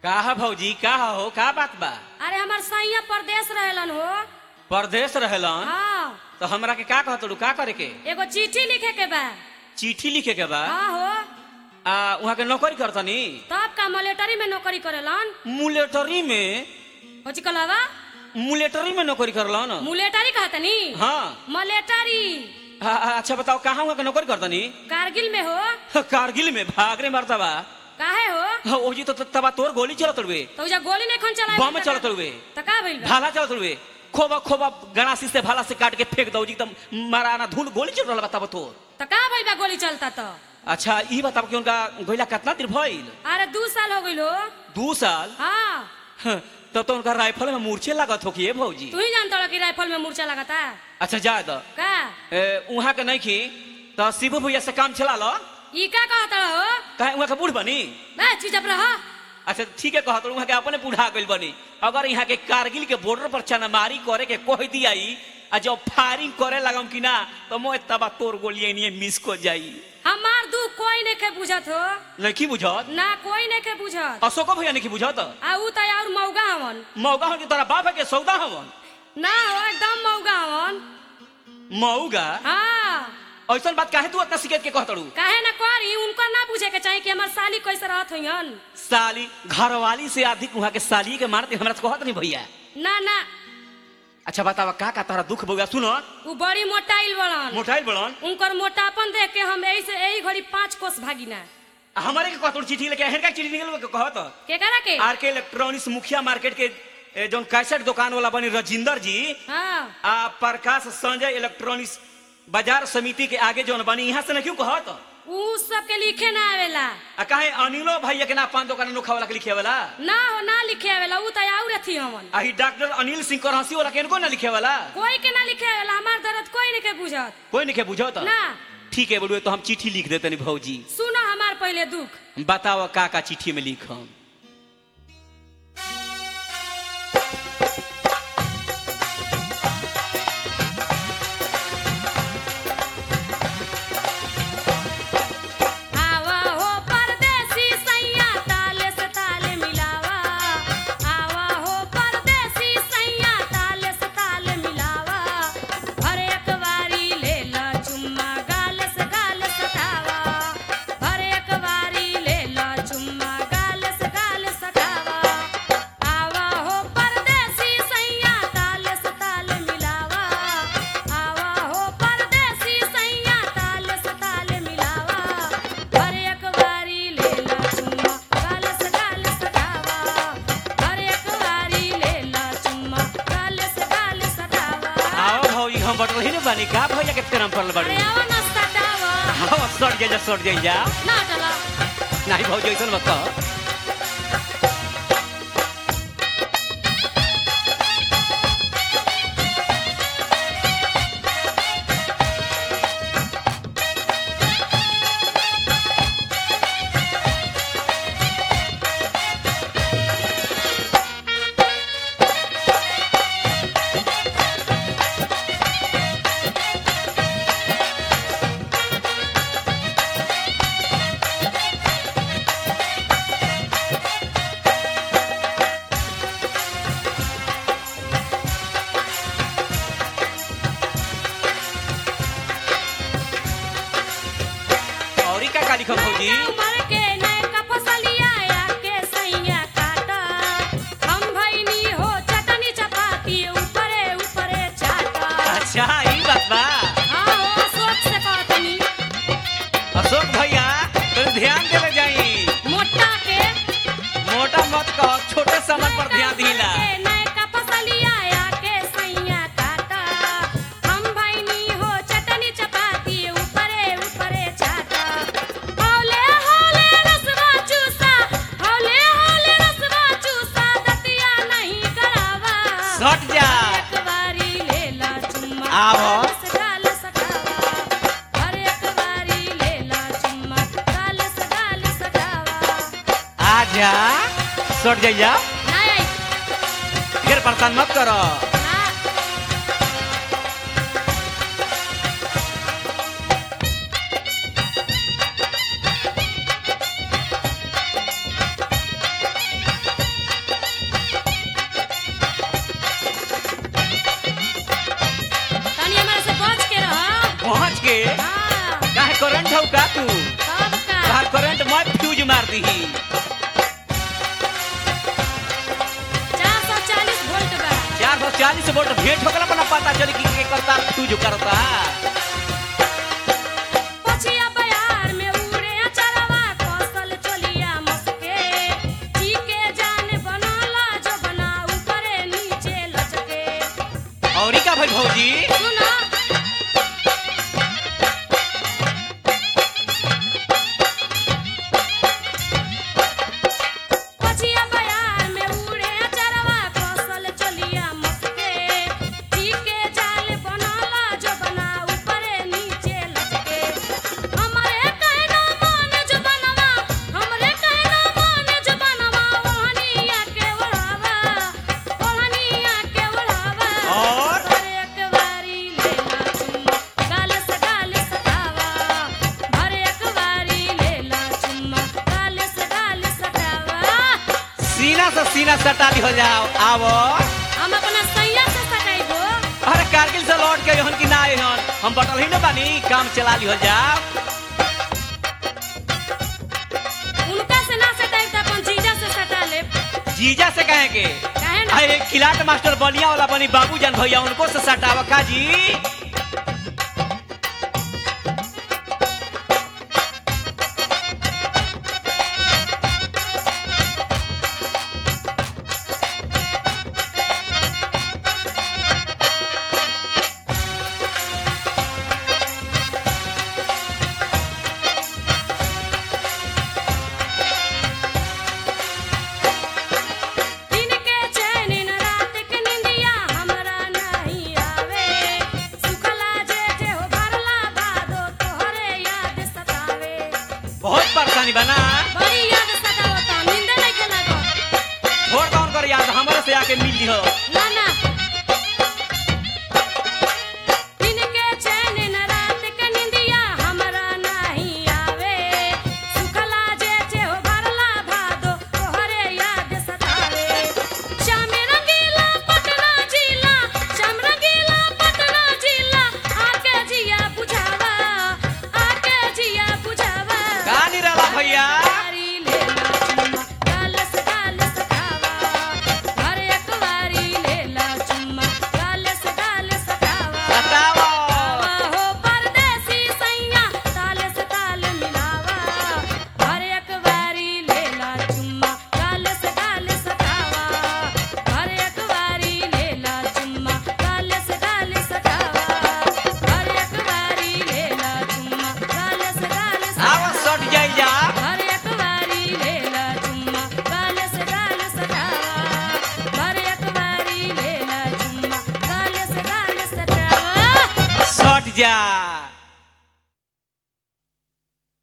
का है भौजी का हो का बात बा? अरे हमार सैया परदेश रहेलन हो। परदेश रहेलन? हाँ। तो हमरा के का कहत का करे के? एगो चिट्ठी लिखे के बा। चिट्ठी लिखे के बा? हाँ हो। वहाँ के नौकरी करतनी? तब का मिलिट्री में नौकरी करेलन। मिलिट्री में? होची कलावा? मिलिट्री में नौकरी करलन? मिलिट्री कहतनी? हाँ। मिलिट्री। अच्छा बताओ कहाँ वहाँ के नौकरी करतनी? कारगिल में हो। कारगिल में भागरे मारता बा? काहे हो? ओजी तो तबा तोर गोली चलत रुए। तो जा गोली नहीं खन चलाए। बम चलत रुए। त का भइल बा? भाला चलत रुए। खोबा खोबा गणासी से भाला से काट के फेंक दो जी एकदम माराना धूल गोली चल रहल बताब तो। त का भइल बा गोली चलता तो? अच्छा ई बताब कि उनका गोइला कितना दिन भइल? अरे 2 साल हो गइल हो। 2 साल? हाँ। तब तो उनका राइफल में मूर्छे लागत हो कि भौजी? तू ही जानता हो कि राइफल में मूर्छा लगाता। अच्छा जा द का? वहाँ के नहीं की तो शिबू भैया से काम चला लो। ई का कहता हो? कहे वहाँ के बूढ़ बनी? बे चुप रह। अच्छा ठीक है कहत वहाँ के अपने बूढ़ा गइल बनी। अगर यहाँ के कारगिल के बॉर्डर पर चनामारी करे के कह दिया आ जब फायरिंग करे लगम कि ना तो मोए तबा तोर गोलियां नहीं मिस को जाई। हमार दुख कोई नहीं के बुझत हो। नहीं बुझत? ना कोई नहीं के बुझत। अशोक भैया नहीं बुझत? आ उ त और मौगा हवन। मौगा हो कि तोरा बाप है के सौदा हवन? ना हो एकदम मौगा हवन। मौगा? हाँ। ऐसा बात काहे तू इतना शिकायत के कहतड़ू? काहे ना करी उनको ना पूछे के चाहिए कि हमार साली कैसे रहत होयन। साली घरवाली से अधिक वहाँ के साली के मारते हमरा से कहत नहीं भैया। ना ना। अच्छा बतावा का तारा दुख बउआ सुनो। उ बड़ी मोटाइल बड़न। मोटाइल बड़न? उनकर मोटापन देख के हम यही घड़ी 5 कोस भागी ना। हमारे के कहतड़ चिट्ठी लेके हेर का चिट्ठी निकल के कहत के करा के? आर के इलेक्ट्रॉनिक्स मुखिया मार्केट के जोन कैसेट दुकान वाला बनी राजिंदर जी। हाँ। प्रकाश संजय इलेक्ट्रॉनिक्स बाजार समिति के आगे जोन बनी यहाँ से न क्यों कहत? उ सब के लिखे ना आवेला। काहे अनिलो भैया के ना पान दुकान नोखा वाला के लिखे वाला? ना हो ना लिखे आवेला उ त और अथी हमन। आही डॉक्टर अनिल सिंह करहसी वाला केनको ना लिखे वाला? कोई के ना लिखे आवेला हमार दर्द कोई नहीं के बुझत। कोई नहीं के बुझत? ना। ठीक है बड़ुए तो हम चिट्ठी लिख देते नहीं भौजी। सुनो हमार पहले दुख। बताओ का चिट्ठी में लिखम? बानी का भैया के करम पड़ल बाड़ी? अरे आवा नाश्ता दावा। हां सट जा ना चला नहीं भौजी ऐसन मत कह। लिखम भौजी? उमर के नए का फसलिया या के सैया काटा हम भईनी हो चटनी चपाती ऊपरे ऊपरे चाटा। अच्छा ई बात बा? हां हो सोच से कहतनी। अशोक भैया तो ध्यान देले जाई। मोटा के मोटा मत कह छोटे सामान पर ध्यान दिला। नए का फसलिया या के सैया काटा हम भईनी हो चटनी चपाती ऊपरे ऊपरे चाटा। हट जा। एक बारी लेला चुम्मा आवो। गाल सटावा। हर एक बारी लेला चुम्मा गाल सटावा। आजा सट जाइया। नहीं फिर परेशान मत करो। का तू तब का बाहर करंट मैं फ्यूज मार दी 440 वोल्ट बा 440 वोल्ट भेंट होकला पर पता चली कि के करता फ्यूज करता पछिया बयार में उड़े अचरवा कौशल चलिया मस्के जी के जान बनाला जो बना ऊपरे नीचे लचके औरी का भाई भौजी सुना पछिया बयार में उड़े अचरवा कौशल चलिया मस्के जी के जाल बनाला जो बना ऊपरे नीचे लचके हमरे कहना मान जो बनवा हमरे कहना मान जो बनवा ओहनिया के ओढ़ावा ओहनिया के ओढ़ावा और? हर एक बारी लेला चुम्मा गाल से गाल सटावा हर एक बारी लेला चुम्मा गाल से गाल सटावा सीना से सीना सटा दी हो जाओ आवो हम अपना सैया से सटाइबो अरे कारगिल से लौट के हन कि ना आए हन हम बटल ही न बानी काम चला ली हो जाओ उनका से ना सटाइब त अपन जीजा से सटा लेब जीजा से कहे के काहे ना अरे खिलाट मास्टर बलिया वाला बनी बाबूजान भैया उनको से सटावा का जी दिन के चैन न रात के निंदिया हमरा नहीं आवे सुखला जे हो भरला भादो तोहरे याद सतावे बहुत परेशानी बना बड़ी याद सतावता नींद नहीं के लागो छोड़ कौन कर याद हमारे से आके मिल ली हो ना ना दिन के चैन न रात के निंदिया हमरा नहीं आवे सुखला जे हो भरला भादो तोहरे याद सतावे श्याम रंगीला पटना जिला श्याम रंगीला पटना जिला आके जिया बुझावा आके जिया बुझावा का निराला भैया वारी लेला चुम्मा गाल से गाल सटावा हर एक वारी लेला चुम्मा गाल से गाल सटावा बताओ हो परदेसी सैया ताल से ताल मिलावा हर एक वारी लेला चुम्मा गाल से गाल सटावा हर एक वारी लेला चुम्मा गाल से गाल सटावा हर एक वारी लेला चुम्मा गाल से गाल आओ सटावा सट जाई जा हर एक बारी लेला चुम्मा गाल से गाल सटावा हर एक बारी लेला चुम्मा गाल से गाल सटावा सट जा